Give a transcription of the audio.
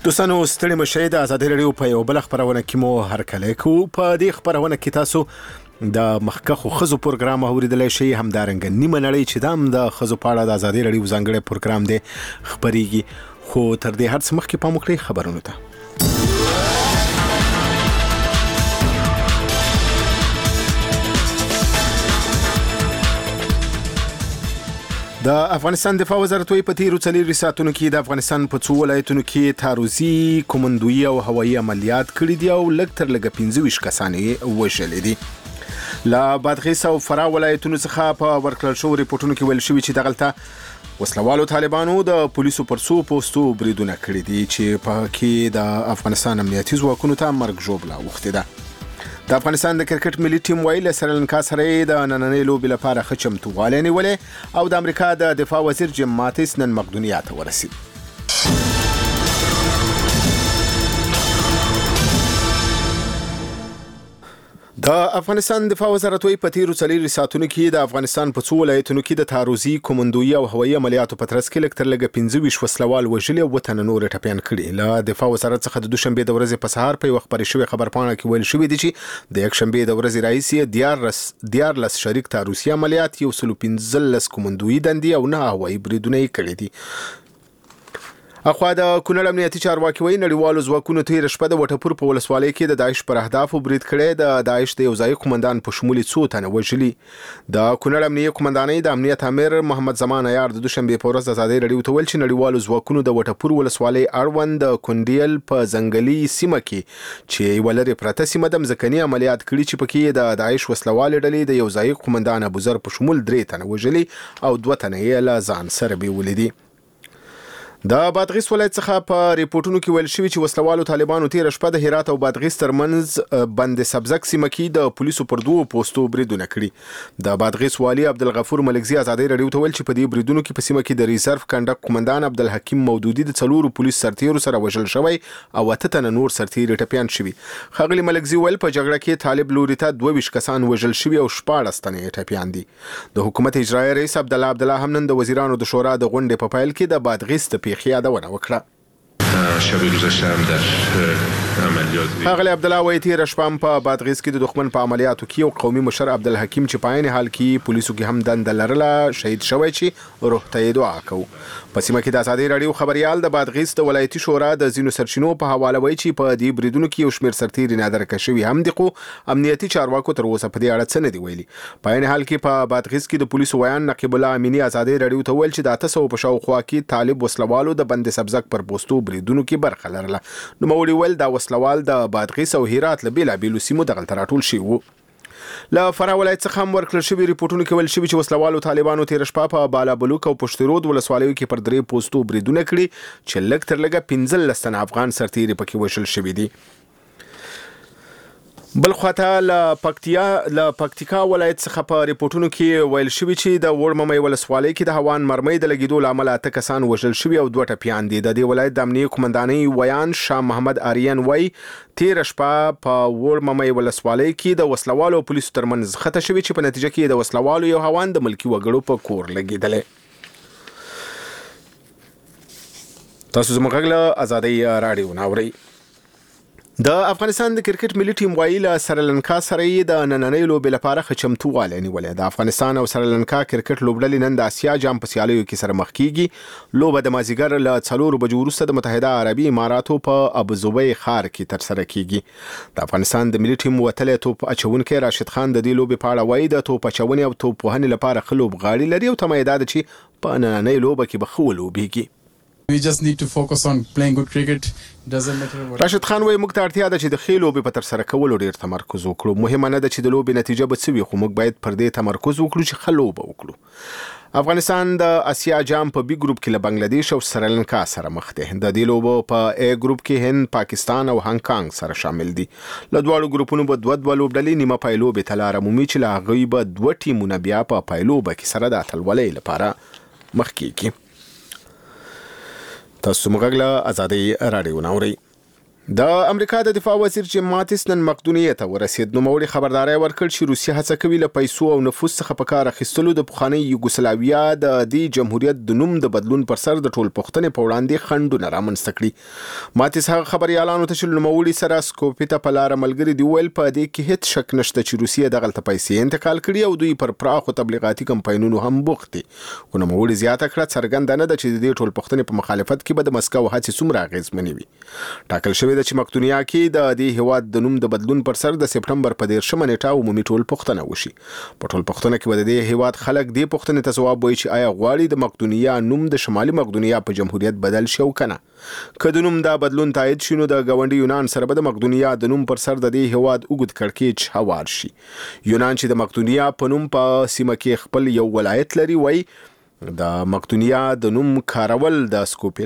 دوستانو ستړي مشه د ازادي رادیو په یو بل خبرونه کې مو هرکلی کوو. په دې خبرونه کې تاسو د مخکخو خزو پروګرام اوریدلای شئ، همدارنګه نیمه نړۍ چې دام د خزو په اړه د ازادي رادیو ځانګړی پروګرام دی خبريږي. خو تر دې هر څه مخکې پام وکړئ خبرونه ته. د افغانستان دفاع وزارت په تیرو 4 ساعتونو کې د افغانستان په 2 ولایتونو کې تعرضي، کومندویي او هوایي عملیات کړي دي او لږ تر لږه 15 کسان وژل دي. لا بادغیس او فراه ولایتونو څخه په ورکړل شو ریپورتونو کې ویل شوی چې دغلطه وسلوالو طالبانو د پولیسو پر څو پوسټو بریدونه کړي دي چې په کې د افغانستان امنیتي ځواکونو ته مرګ ژوبله وخته ده. د افغانستان د کرکټ ملي ټیم وایي سریلانکا سره د نننۍ لوبې لپاره ښه چمتووالی نیولې او د امریکا د دفاع وزیر جیم ماتیس نن مقدونیا ته ورسید. د افغانستان دفاع وزارت په تیرو 4 ساعتونو کې د افغانستان په 2 ولایتونو کې د تعرضي، کومندویي او هوایي عملیاتو په ترڅ کې لږ تر لږه 15 وسلوال وژلي او وطن نور ټپيان کړي. له دفاع وزارت څخه د دوشنبه د ورځې په سهار په خبري شوی خبرپاڼه کې ویل شوی دی چې د یک شنبه د ورځې رئیس دیارلس شریک تعرضي عملیات، 115 کومندویي دندې او 9 هوایي بریدونه کړي دي. اخوا د کونړ امنیتي چارواکي وایي نړیوالو ځواکونو تیر شپه د وټپور په ولسوالۍ کې د داعش پر اهدافو برید کړی. د داعش د یو ځای قومندان په شمول 2 تنه وژلي. د کونړ امنیتي قومندانۍ د امنیت امیر محمد زمان عیار د دوشنبه په ورځ د ازادي رادیو ته ویل چې نړیوالو ځواکونو د وټپور ولسوالۍ اړوند د کونډیل په ځنګلي سیمه کې چې ولري پرته سیمه د مځکني عملیات کړي چې پکې د داعش وسلوال ډلې د یو ځای قومندان ابوذر په شمول 3 تنه وژلي او 2 تنه یې له ځان سره بیولې دي. د بادغیس ولایت څخه په ریپورتونو کې ویل شوی چې وسلوالو طالبانو تیر شپه د هرات او بادغیس ترمنځ بند سبزک سیمه کې د پولیسو پر 2 پوسټو بریدونه کړي. د بادغیس والی عبدالغفور ملکزی ازادي رادیو ته ویل چې په دې بریدونو کې په سیمه کې د ریزرف کنډک قومندان عبدالحکیم مودودی د 4 پولیس سرتیرو سره وژل شوی او 8 تنه نور سرتیري ټپيان شوی. خغلی ملکزی ویل په جګړه کې طالب لوري ته 22 کسان وژل شوی او 14 تنه ټپيان دي. د حکومت اجرایي رئیس عبدالله هم نن د وزیرانو د شورا د غونډې په پیل کې د بادغیس ته خیادونه وکړه. شب گذشته هم در عملیات اغلی عبدالله وایي تیر شپه په بادغیس کې د دښمن په عملیاتو کې یو قومي مشر عبدالحکیم چې په عین حال کې پولیسو کې هم دنده لرله شهید شوی چې روح ته دعا کوو. په سیمه کې د ازادي رادیو خبريال د بادغیس د ولایتي شورا د زینو سرچینو په حواله وایي چې په دې بریدونو کې یو شمېر سرتیري نادر کشوي هم دي، خو امنیتي چارواکو تر اوسه په دې اړه څه نه دی ویلي. په عین حال کې په بادغیس کې د پولیسو ویان نقیب الله امینی ازادي رادیو ته ویل چې د 800 په شاوخوا کې طالب وسلوالو د بند سبزک پر پوسټو بریدونو کې برخه لرله. نو موري ول دا وسلوال د بادغیس او هرات له بیلابیلو سیمو دغلته راټول شي وو. له فراه ولایت څخه هم ورکړل شوی ریپورتونو کې ویل شوی چې وسلوالو طالبانو تیر شپه په بالابلوک او پشترود ولسوالیو کې پر 3 پوسټو بریدونه کړي چې لږ تر لږه 15 تنه افغان سرتیري پکې وژل شوی دي. بل خواته له پکتیکا ولایت څخه په ریپورتونو کې ویل شوی چې د وړممۍ ولسوالۍ کې د هوان مرمۍ د لګیدو لامل 8 کسان وژل شوی او 2 ټپيان دي. د دې ولایت د امنیتي قومندانۍ ویان شاه محمد آریان وایي تیر شپه په وړممۍ ولسوالۍ کې د وسلوالو او پولیسو ترمنځ خطا شوی چې په نتیجه کې د وسلوالو یو هوان د ملکی وګړو په کور لګیدل. تاسو زموږ غږ ازادي رادیو ناوړئ. د افغانستان د کرکټ ملي ټیم وایي له سریلانکا سره د نننۍ لوبې لپاره ښه چمتووالی نیولې. د افغانستان او سریلانکا کرکټ لوبډلې نن د اسیا جام په سیالیو کې سره مخ کیږي. لوبه د مازیګر له 4 بجو وروسته د متحده عربي اماراتو په ابوظبي ښار کې ترسره کیږي. د افغانستان د ملي ټیم وتلې توپ اچونکي راشد خان د دې لوبې په اړه وایي د توپ اچونې او توپ وهنې لپاره ښه لوبغاړي لري او تمه ده چې په نننۍ لوبه کې به ښه ولوبېږي. We just need to focus on playing good cricket. Doesn't matter what. راشد خان وایي موږ ته اړتیا ده چې د ښې لوبې په ترسره کولو ډېر تمرکز وکړو. مهمه نه ده چې د لوبې نتیجه به څه وي، خو موږ باید پر دې تمرکز وکړو چې ښه لوبه وکړو. افغانستان د اسیا جام په بي ګروپ کې له بنگلاديش او سریلانکا سره مخ دی. د دې لوبو په A ګروپ کې هند، پاکستان او هانګ کانګ سره شامل دي. له دواړو ګروپونو به 2 لوبډلې نیمه پایلوبې ته لاره مومي چې له هغوی به 2 ټیمونه بیا په پایلوبه کې سره د اتلولۍ لپاره مخ کیږي. تاسو موږ له ازادي رادیو ناوړئ. د امریکا د دفاع وزیر جیم ماتیس نن مقدونیې ته ورسید. نوموړي خبرداري ورکړ چې روسیه هڅه کوي له پیسو او نفوذ څخه په کار اخیستلو د پخوانۍ یوګوسلاویا د دې جمهوریت د نوم د بدلون پر سر د ټول پښتنې په وړاندې خنډونه رامنځته کړي. ماتیس هغه خبريالانو ته چې نوموړي سره سکوپي ته په لار ملګري دی ویل په دې کې هیڅ شک نشته چې روسیه دغلته پیسې انتقال کړي او دوی پر پراخو تبلیغاتي کمپاینونو هم بوخت دي. خو نوموړي زیاته کړه څرګنده نه ده چې د دې ټول پښتنې په مخالفت کې به د مسکو هڅې څومره اغیزمنې وي. ټاکل شوی د چې مقدونیا کې د دې هیواد د نوم د بدلون پر سر د سپټمبر په 13 نیټه عمومي ټول پښتنه وشي. په ټول پښتنه کې د دې هیواد خلک دې پښتنې ته ځواب وایي چې آیا غواړي د مقدونیا نوم د شمالي مقدونیا په جمهوریت بدل شي او کنه. که د نوم دا بدلون تایید شي نو د ګاونډي یونان سره به د مقدونیا د نوم پر سر د دې هیواد اوږد کړکېچ هوار شي. یونان چې د مقدونیا په نوم په سیمه کې خپل یو ولایت لري وایي د مقدونیا د نوم کارول د سکوپي